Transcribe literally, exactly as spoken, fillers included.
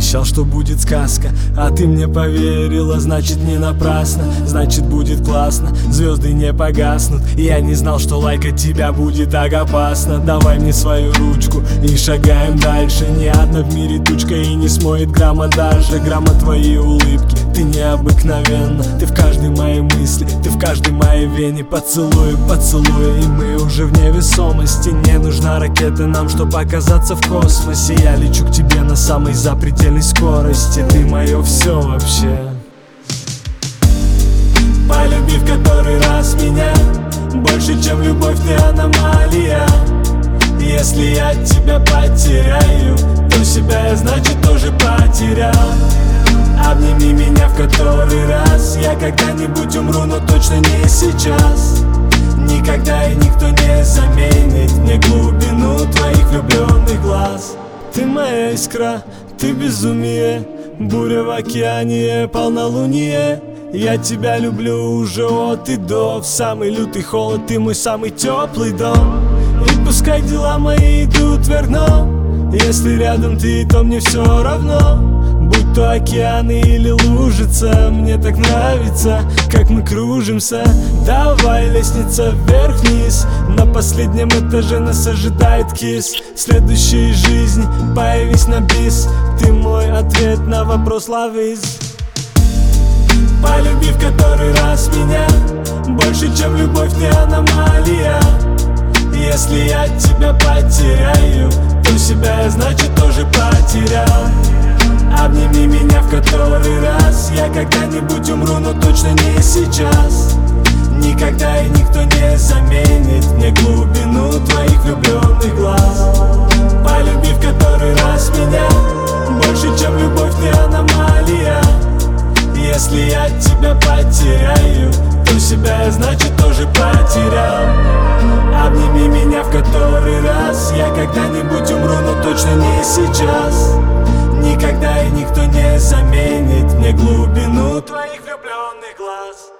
обещал, что будет сказка, а ты мне поверила, значит не напрасно. Значит будет классно, звезды не погаснут. Я не знал, что лайкать тебя будет так опасно. Давай мне свою ручку и шагаем дальше. Ни одна в мире тучка и не смоет грамма даже. Грамма твоей улыбки, ты необыкновенна. Ты в каждой моей мысли, ты в каждой моей вене. Поцелуй, поцелуй, и мы уже в невесомости. Не нужна ракета нам, чтобы оказаться в космосе. Я лечу к тебе на самой запредельной скорости. Ты мое все вообще. Полюбив который раз меня, больше чем любовь ты аномалия. Если я тебя потеряю, то себя я значит тоже потерял. Обними меня в который раз. Я когда-нибудь умру, но точно не сейчас. Никогда и никто не заменит мне глубину твоих влюбленных глаз. Ты моя искра, ты безумие, буря в океане, полнолуние. Я тебя люблю уже от и до. В самый лютый холод ты мой самый теплый дом. И пускай дела мои идут вверх дном. Если рядом ты, то мне все равно. Будь то океаны или лужица, мне так нравится, как мы кружимся. Давай лестница вверх-вниз, на последнем этаже нас ожидает кисс. В следующей жизни появись на бис. Ты мой ответ на вопрос love is. Полюбив который раз меня, больше чем любовь ты аномалия. Если я тебя потеряю, то себя я значит тоже потерял. Обними меня в который раз. Я когда-нибудь умру, но точно не сейчас. Никогда и никто не заменит мне глубину твоих влюбленных глаз. Полюбив который раз меня, больше чем любовь ты аномалия. Если я тебя потеряю, то себя я значит тоже потерял. Обними меня в который раз. Я когда-нибудь умру, но точно не сейчас. Никогда и никто не заменит мне глубину твоих влюбленных глаз.